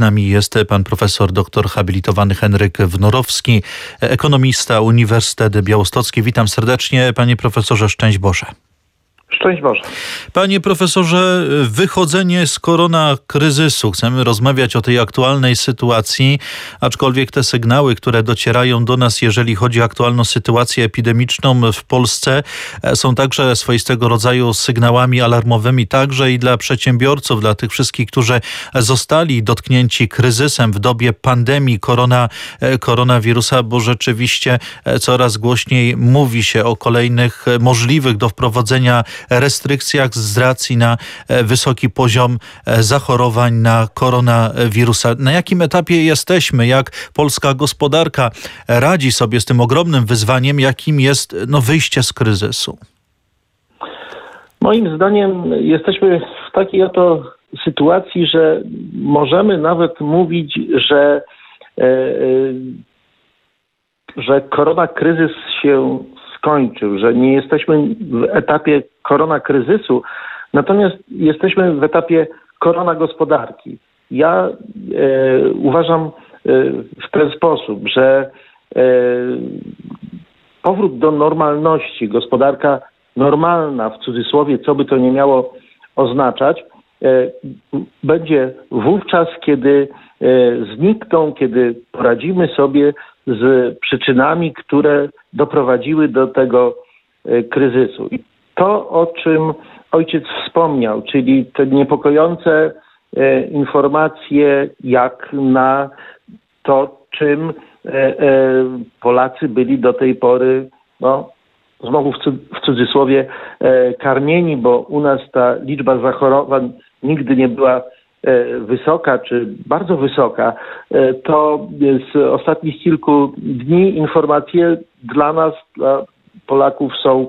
nami jest pan profesor doktor habilitowany Henryk Wnorowski, ekonomista, Uniwersytet Białostocki. Witam serdecznie, panie profesorze, szczęść Boże. Szczęść Boże. Panie profesorze, wychodzenie z koronakryzysu. Chcemy rozmawiać o tej aktualnej sytuacji, aczkolwiek te sygnały, które docierają do nas, jeżeli chodzi o aktualną sytuację epidemiczną w Polsce, są także swoistego rodzaju sygnałami alarmowymi, także i dla przedsiębiorców, dla tych wszystkich, którzy zostali dotknięci kryzysem w dobie pandemii koronawirusa, bo rzeczywiście coraz głośniej mówi się o kolejnych możliwych do wprowadzenia restrykcjach z racji na wysoki poziom zachorowań na koronawirusa. Na jakim etapie jesteśmy? Jak polska gospodarka radzi sobie z tym ogromnym wyzwaniem, jakim jest wyjście z kryzysu? Moim zdaniem jesteśmy w takiej oto sytuacji, że możemy nawet mówić, że koronakryzys się skończył, że nie jesteśmy w etapie koronakryzysu, natomiast jesteśmy w etapie koronagospodarki. Ja uważam w ten sposób, że powrót do normalności, gospodarka normalna, w cudzysłowie, co by to nie miało oznaczać, będzie wówczas, kiedy znikną, kiedy poradzimy sobie z przyczynami, które doprowadziły do tego kryzysu. I to, o czym ojciec wspomniał, czyli te niepokojące informacje, jak na to, czym Polacy byli do tej pory, znowu w cudzysłowie, karmieni, bo u nas ta liczba zachorowań nigdy nie była wysoka, czy bardzo wysoka, to z ostatnich kilku dni informacje dla nas, dla Polaków są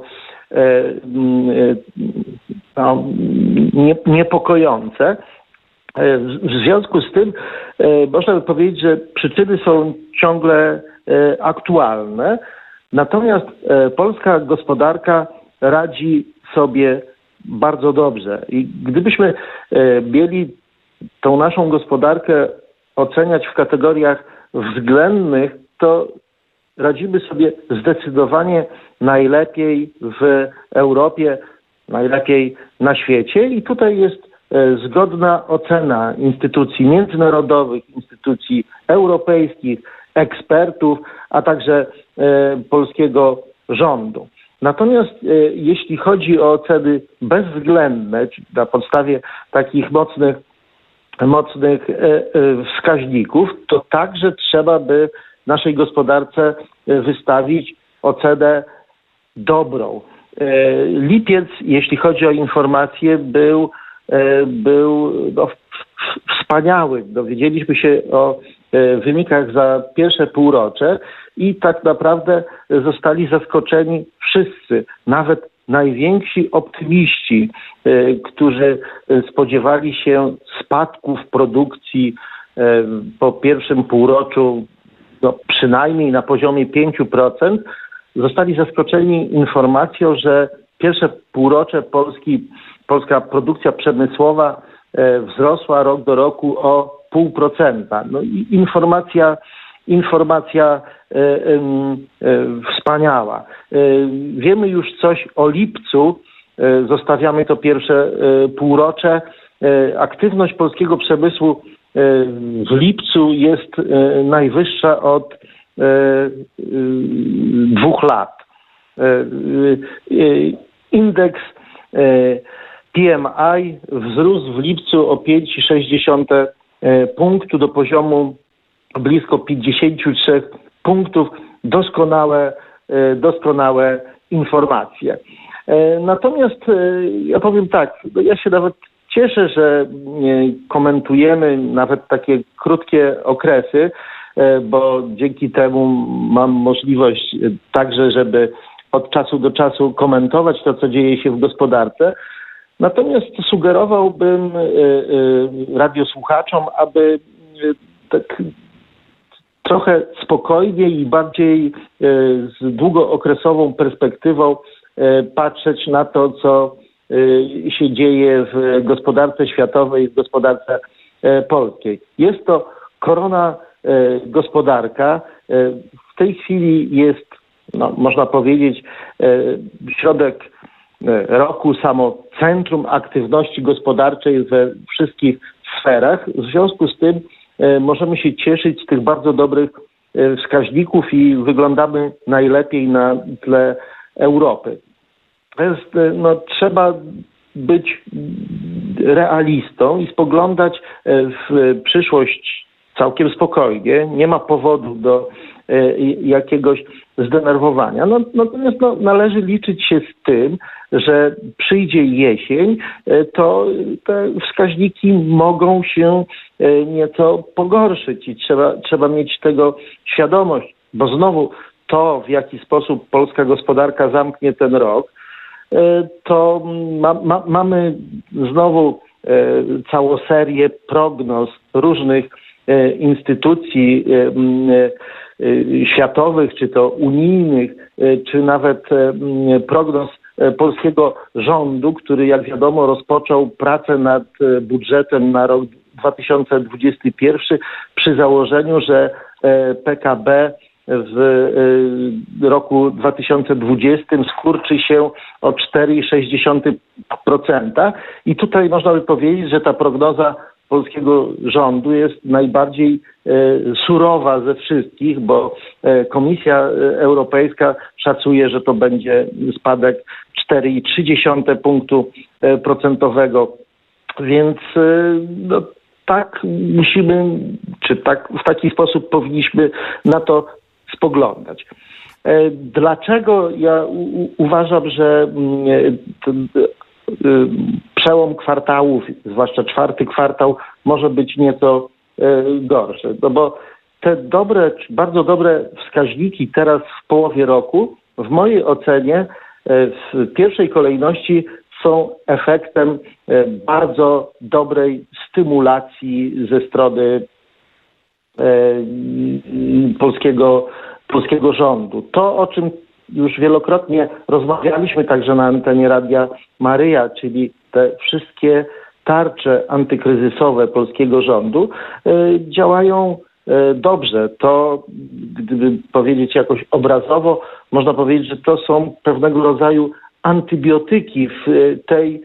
niepokojące. W związku z tym można by powiedzieć, że przyczyny są ciągle aktualne, natomiast polska gospodarka radzi sobie bardzo dobrze. I gdybyśmy mieli tą naszą gospodarkę oceniać w kategoriach względnych, to radzimy sobie zdecydowanie najlepiej w Europie, najlepiej na świecie i tutaj jest zgodna ocena instytucji międzynarodowych, instytucji europejskich, ekspertów, a także polskiego rządu. Natomiast jeśli chodzi o oceny bezwzględne, czyli na podstawie takich mocnych wskaźników, to także trzeba by naszej gospodarce wystawić ocenę dobrą. Lipiec, jeśli chodzi o informacje, był wspaniały. Dowiedzieliśmy się o wynikach za pierwsze półrocze i tak naprawdę zostali zaskoczeni wszyscy, nawet najwięksi optymiści, którzy spodziewali się spadków produkcji po pierwszym półroczu, przynajmniej na poziomie 5%, zostali zaskoczeni informacją, że pierwsze półrocze polska produkcja przemysłowa wzrosła rok do roku o 0,5%. No i informacja wspaniała. Wiemy już coś o lipcu, zostawiamy to pierwsze półrocze. Aktywność polskiego przemysłu w lipcu jest najwyższa od 2 lat. Indeks PMI wzrósł w lipcu o 5,6 punktu do poziomu blisko 53 punktów. Doskonałe informacje. Natomiast ja powiem tak, ja się nawet cieszę, że komentujemy nawet takie krótkie okresy, bo dzięki temu mam możliwość także, żeby od czasu do czasu komentować to, co dzieje się w gospodarce. Natomiast sugerowałbym radiosłuchaczom, aby tak trochę spokojniej i bardziej z długookresową perspektywą patrzeć na to, co się dzieje w gospodarce światowej, w gospodarce polskiej. Jest to korona gospodarka. W tej chwili jest, można powiedzieć, środek roku, samo centrum aktywności gospodarczej we wszystkich sferach. W związku z tym możemy się cieszyć z tych bardzo dobrych wskaźników i wyglądamy najlepiej na tle Europy. Trzeba być realistą i spoglądać w przyszłość całkiem spokojnie. Nie ma powodu do jakiegoś zdenerwowania. Natomiast należy liczyć się z tym, że przyjdzie jesień, to te wskaźniki mogą się nieco pogorszyć i trzeba mieć tego świadomość, bo znowu to, w jaki sposób polska gospodarka zamknie ten rok, to mamy znowu całą serię prognoz różnych instytucji światowych, czy to unijnych, czy nawet prognoz polskiego rządu, który, jak wiadomo, rozpoczął pracę nad budżetem na rok 2021 przy założeniu, że PKB w roku 2020 skurczy się o 4,6%. I tutaj można by powiedzieć, że ta prognoza polskiego rządu jest najbardziej surowa ze wszystkich, bo Komisja Europejska szacuje, że to będzie spadek 4,3 punktu procentowego. Więc tak musimy, czy tak w taki sposób powinniśmy na to spoglądać. Dlaczego ja uważam, że przełom kwartałów, zwłaszcza czwarty kwartał, może być nieco gorszy? No bo te bardzo dobre wskaźniki teraz w połowie roku, w mojej ocenie, w pierwszej kolejności są efektem bardzo dobrej stymulacji ze strony polskiego rządu. To, o czym już wielokrotnie rozmawialiśmy także na antenie Radia Maryja, czyli te wszystkie tarcze antykryzysowe polskiego rządu działają dobrze. To, gdyby powiedzieć jakoś obrazowo, można powiedzieć, że to są pewnego rodzaju antybiotyki w tej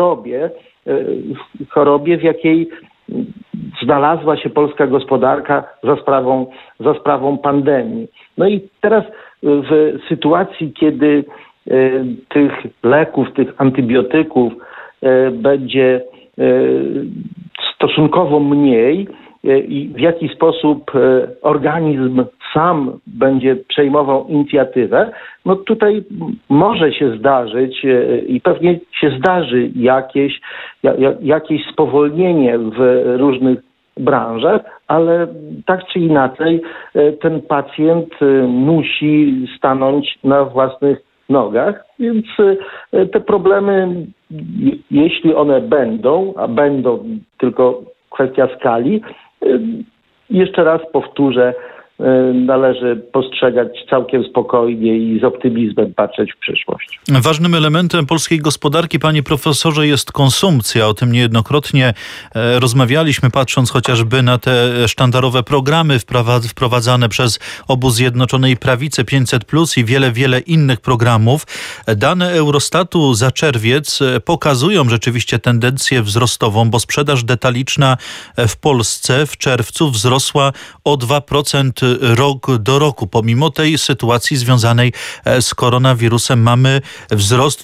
chorobie, w jakiej znalazła się polska gospodarka za sprawą pandemii. No i teraz w sytuacji, kiedy tych leków, tych antybiotyków będzie stosunkowo mniej i w jaki sposób organizm sam będzie przejmował inicjatywę, no tutaj może się zdarzyć i pewnie się zdarzy jakieś spowolnienie w różnych branżach, ale tak czy inaczej ten pacjent musi stanąć na własnych nogach, więc te problemy, jeśli one będą, a będą, tylko kwestia skali, jeszcze raz powtórzę, należy postrzegać całkiem spokojnie i z optymizmem patrzeć w przyszłość. Ważnym elementem polskiej gospodarki, panie profesorze, jest konsumpcja. O tym niejednokrotnie rozmawialiśmy, patrząc chociażby na te sztandarowe programy wprowadzane przez obóz Zjednoczonej Prawicy 500+ i wiele innych programów. Dane Eurostatu za czerwiec pokazują rzeczywiście tendencję wzrostową, bo sprzedaż detaliczna w Polsce w czerwcu wzrosła o 2% rok do roku. Pomimo tej sytuacji związanej z koronawirusem mamy wzrost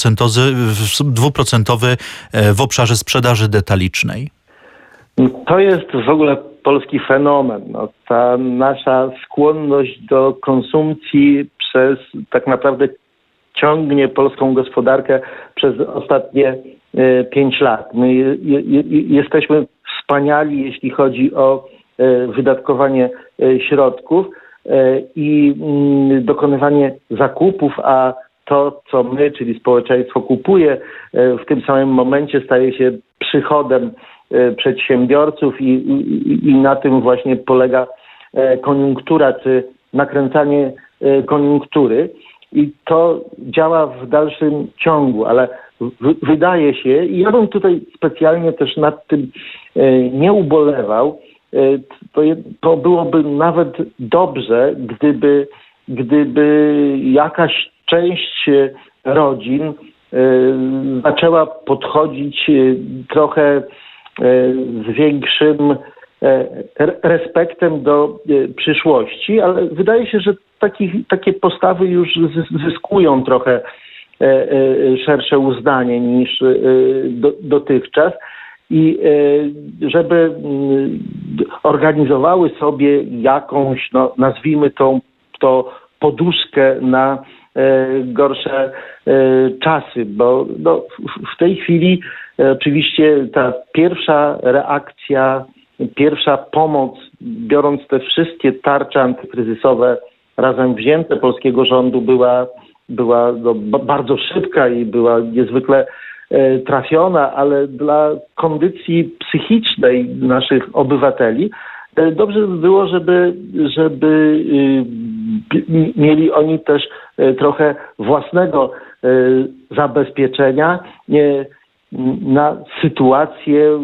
2% w obszarze sprzedaży detalicznej. To jest w ogóle polski fenomen. Ta nasza skłonność do konsumpcji tak naprawdę ciągnie polską gospodarkę przez ostatnie 5 lat. My jesteśmy wspaniali, jeśli chodzi o wydatkowanie środków i dokonywanie zakupów, a to, co my, czyli społeczeństwo, kupuje, w tym samym momencie staje się przychodem przedsiębiorców i na tym właśnie polega koniunktura, czy nakręcanie koniunktury. I to działa w dalszym ciągu, ale wydaje się, i ja bym tutaj specjalnie też nad tym nie ubolewał, to byłoby nawet dobrze, gdyby jakaś część rodzin zaczęła podchodzić trochę z większym respektem do przyszłości, ale wydaje się, że takie postawy już zyskują trochę szersze uznanie niż dotychczas i żeby organizowały sobie jakąś, nazwijmy to poduszkę na gorsze czasy, bo w tej chwili oczywiście ta pierwsza reakcja, pierwsza pomoc, biorąc te wszystkie tarcze antykryzysowe razem wzięte polskiego rządu była bardzo szybka i była niezwykle trafiona, ale dla kondycji psychicznej naszych obywateli dobrze by było, żeby mieli oni też trochę własnego zabezpieczenia na sytuację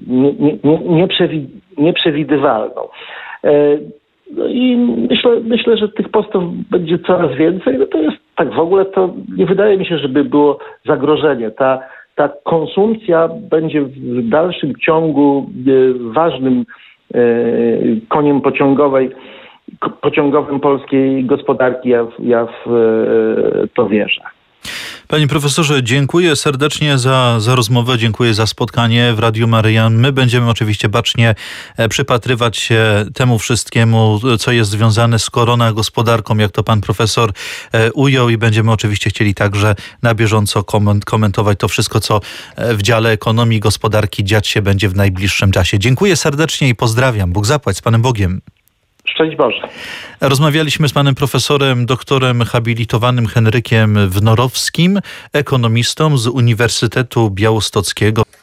nieprzewidywalną. No i myślę, że tych postaw będzie coraz więcej. No to jest tak w ogóle, to nie wydaje mi się, żeby było zagrożenie. Ta konsumpcja będzie w dalszym ciągu ważnym koniem pociągowym polskiej gospodarki. Ja w to wierzę. Panie profesorze, dziękuję serdecznie za rozmowę, dziękuję za spotkanie w Radiu Maryja. My będziemy oczywiście bacznie przypatrywać się temu wszystkiemu, co jest związane z gospodarką, jak to pan profesor ujął, i będziemy oczywiście chcieli także na bieżąco komentować to wszystko, co w dziale ekonomii i gospodarki dziać się będzie w najbliższym czasie. Dziękuję serdecznie i pozdrawiam. Bóg zapłać, z Panem Bogiem. Szczęść Boże. Rozmawialiśmy z panem profesorem, doktorem habilitowanym Henrykiem Wnorowskim, ekonomistą z Uniwersytetu Białostockiego.